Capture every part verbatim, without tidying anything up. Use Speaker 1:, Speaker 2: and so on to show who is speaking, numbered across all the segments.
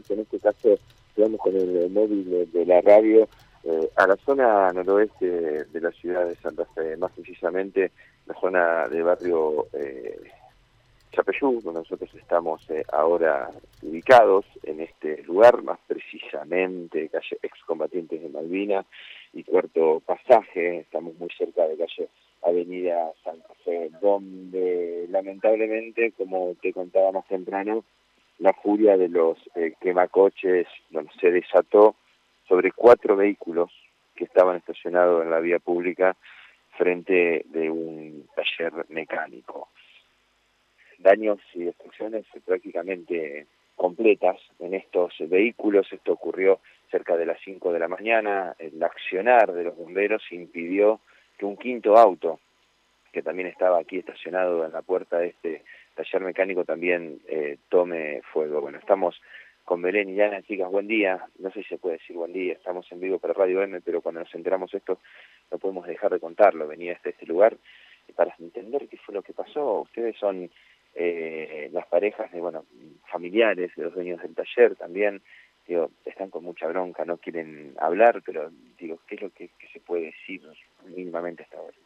Speaker 1: que en este caso quedamos con el móvil de, de la radio eh, a la zona noroeste de la ciudad de Santa Fe, más precisamente la zona del barrio eh, Chapeyú, donde nosotros estamos eh, ahora ubicados en este lugar, más precisamente calle Excombatientes de Malvinas y Cuarto Pasaje. Estamos muy cerca de calle Avenida Santa Fe, donde lamentablemente, como te contaba más temprano, la furia de los eh, quemacoches donde se desató sobre cuatro vehículos que estaban estacionados en la vía pública frente de un taller mecánico. Daños y destrucciones prácticamente completas en estos vehículos. Esto ocurrió cerca de las cinco de la mañana. El accionar de los bomberos impidió que un quinto auto, que también estaba aquí estacionado en la puerta de este taller mecánico, también eh, tome fuego. Bueno, estamos con Belén y Ana, chicas, buen día. No sé si se puede decir buen día, estamos en vivo para Radio M, pero cuando nos enteramos esto no podemos dejar de contarlo. Venía hasta este lugar para entender qué fue lo que pasó. Ustedes son eh, las parejas de, bueno, familiares de los dueños del taller también. Digo, están con mucha bronca, no quieren hablar, pero digo, ¿qué es lo que, que se puede decir mínimamente hasta ahora?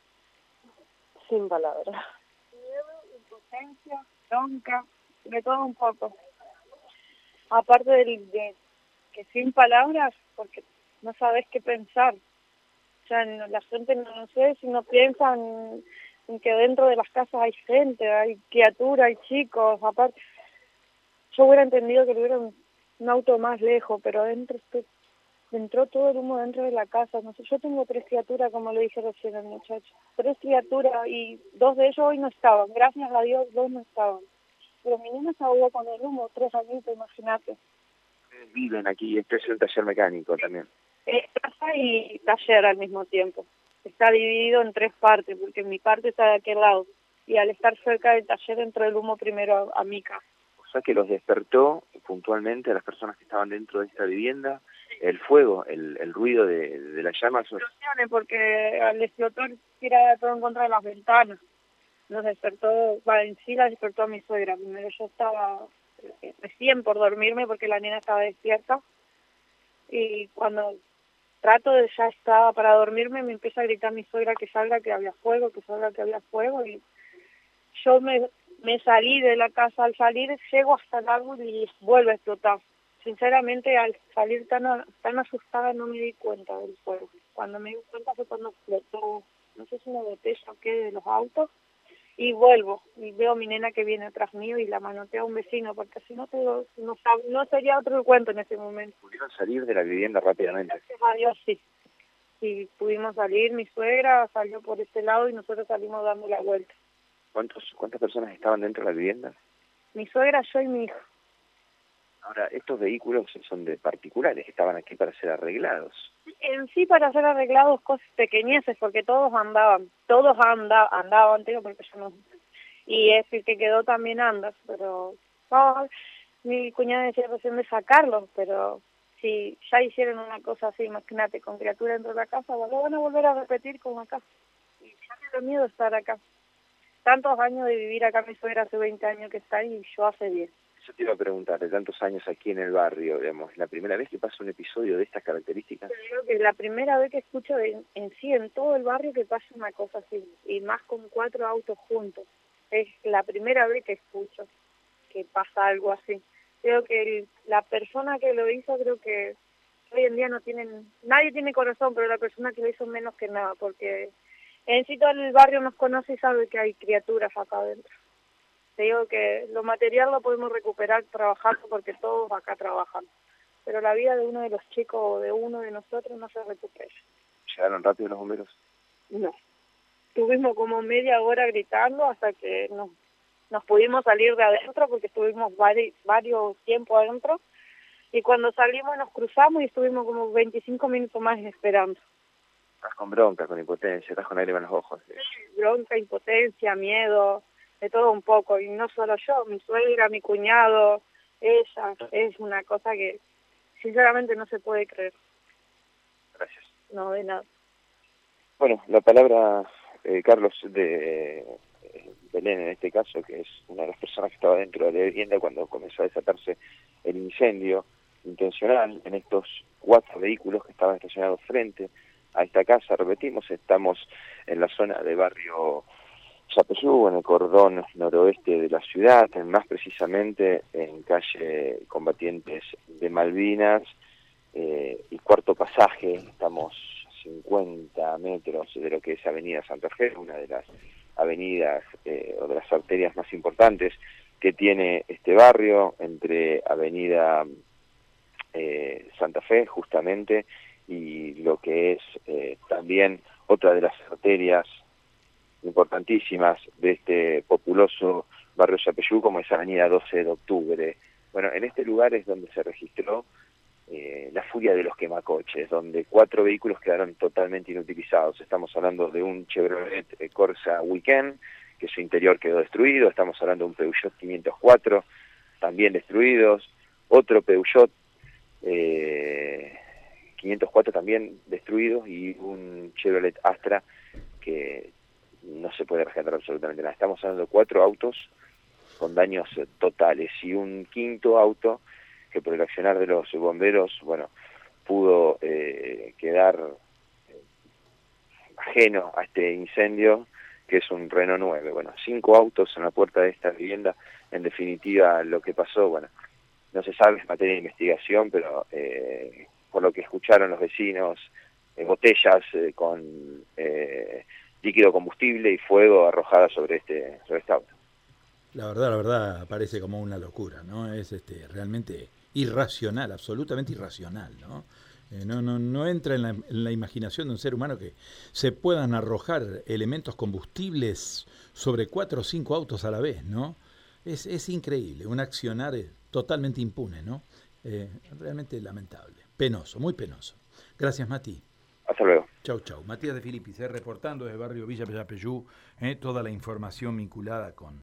Speaker 2: Sin palabras. Miedo, impotencia, bronca, de todo un poco. Aparte del, de que sin palabras, porque no sabes qué pensar. O sea, no, la gente no, no sé si no piensan en que dentro de las casas hay gente, hay criaturas, hay chicos. Aparte, yo hubiera entendido que hubiera un, un auto más lejos, pero adentro estoy, entró todo el humo dentro de la casa. No sé, yo tengo tres criaturas, como le dije recién al muchacho. Tres criaturas y dos de ellos hoy no estaban. Gracias a Dios, dos no estaban. Pero mi niña se ahogó con el humo, tres añitos, imagínate.
Speaker 1: Viven aquí, este es un taller mecánico también.
Speaker 2: Es casa y taller al mismo tiempo. Está dividido en tres partes, porque mi parte está de aquel lado. Y al estar cerca del taller entró el humo primero a, a mi casa.
Speaker 1: O sea que los despertó puntualmente a las personas que estaban dentro de esta vivienda, el fuego, el, el ruido de, de las llamas.
Speaker 2: Explosiones, porque al explotar tiraba todo en contra de las ventanas. Nos despertó, va, en sí la despertó a mi suegra. Primero yo estaba eh, recién por dormirme porque la nena estaba despierta. Y cuando trato de ya estaba para dormirme, me empieza a gritar mi suegra que salga, que había fuego, que salga, que había fuego. Y yo me, me salí de la casa. Al salir llego hasta el árbol y vuelve a explotar. Sinceramente, al salir tan, tan asustada no me di cuenta del fuego. Cuando me di cuenta fue cuando explotó, no sé si una botella o qué, de los autos. Y vuelvo, y veo a mi nena que viene atrás mío y la manotea a un vecino, porque si no, te, no, no sería otro el cuento en ese momento.
Speaker 1: ¿Pudieron salir de la vivienda rápidamente?
Speaker 2: Gracias a Dios, sí. Sí, pudimos salir, mi suegra salió por este lado y nosotros salimos dando la vuelta.
Speaker 1: ¿Cuántos, ¿Cuántas personas estaban dentro de la vivienda?
Speaker 2: Mi suegra, yo y mi hijo.
Speaker 1: Ahora, estos vehículos son de particulares, estaban aquí para ser arreglados.
Speaker 2: En sí, para ser arreglados, cosas pequeñeces, porque todos andaban, todos anda, andaban, digo, porque yo no... Y es el que quedó también anda, pero... Oh, mi cuñada decía recién de sacarlos, pero si ya hicieron una cosa así, imagínate, con criatura dentro de la casa, lo van a volver a repetir como acá. Y ya me da miedo estar acá. Tantos años de vivir acá, mi suegra hace veinte años que está y yo hace diez.
Speaker 1: Yo te iba a preguntar, de tantos años aquí en el barrio, digamos, ¿la primera vez que pasa un episodio de estas características?
Speaker 2: Yo creo que es la primera vez que escucho de, en sí, en todo el barrio, que pasa una cosa así, y más con cuatro autos juntos. Es la primera vez que escucho que pasa algo así. Creo que el, la persona que lo hizo, creo que hoy en día no tienen, nadie tiene corazón, pero la persona que lo hizo menos que nada, porque en sí todo el barrio nos conoce y sabe que hay criaturas acá adentro. Te digo que lo material lo podemos recuperar trabajando porque todos acá trabajan, pero la vida de uno de los chicos o de uno de nosotros no se recupera.
Speaker 1: ¿Llegaron rápido los bomberos?
Speaker 2: No. Estuvimos como media hora gritando hasta que nos, nos pudimos salir de adentro porque estuvimos vari, varios tiempos adentro y cuando salimos nos cruzamos y estuvimos como veinticinco minutos más esperando.
Speaker 1: Estás con bronca, con impotencia, estás con lágrimas en los ojos. ¿Sí?
Speaker 2: Bronca, impotencia, miedo, de todo un poco, y no solo yo, mi suegra, mi cuñado, ella, es una cosa que sinceramente no se puede creer.
Speaker 1: Gracias.
Speaker 2: No, de nada.
Speaker 1: Bueno, la palabra, eh, Carlos, de, Belén en este caso, que es una de las personas que estaba dentro de la vivienda cuando comenzó a desatarse el incendio intencional en estos cuatro vehículos que estaban estacionados frente a esta casa. Repetimos, estamos en la zona de barrio Yapeyú, en el cordón noroeste de la ciudad, más precisamente en calle Combatientes de Malvinas eh, y Cuarto Pasaje. Estamos a cincuenta metros de lo que es Avenida Santa Fe, una de las avenidas eh, o de las arterias más importantes que tiene este barrio, entre Avenida eh, Santa Fe justamente y lo que es eh, también otra de las arterias importantísimas de este populoso barrio Yapeyú, como es Avenida doce de octubre. Bueno, en este lugar es donde se registró eh, la furia de los quemacoches, donde cuatro vehículos quedaron totalmente inutilizados. Estamos hablando de un Chevrolet Corsa Weekend, que su interior quedó destruido. Estamos hablando de un Peugeot quinientos cuatro, también destruidos. Otro Peugeot eh, quinientos cuatro también destruido, y un Chevrolet Astra que no se puede rescatar absolutamente nada. Estamos hablando de cuatro autos con daños totales y un quinto auto que por el accionar de los bomberos, bueno, pudo eh, quedar eh, ajeno a este incendio, que es un Renault nueve. Bueno, cinco autos en la puerta de esta vivienda. En definitiva, lo que pasó, bueno, no se sabe, es materia de investigación, pero eh, por lo que escucharon los vecinos, eh, botellas eh, con eh, líquido combustible y fuego arrojada sobre este, sobre este auto.
Speaker 3: La verdad, la verdad, parece como una locura, ¿no? Es este realmente irracional, absolutamente irracional, ¿no? Eh, no, no, no entra en la, en la imaginación de un ser humano que se puedan arrojar elementos combustibles sobre cuatro o cinco autos a la vez, ¿no? Es, es increíble, un accionar totalmente impune, ¿no? Eh, realmente lamentable, penoso, muy penoso. Gracias, Mati.
Speaker 1: Hasta luego.
Speaker 3: Chau, chau. Matías de Filipis, eh, reportando desde el barrio Villa Yapeyú, eh, toda la información vinculada con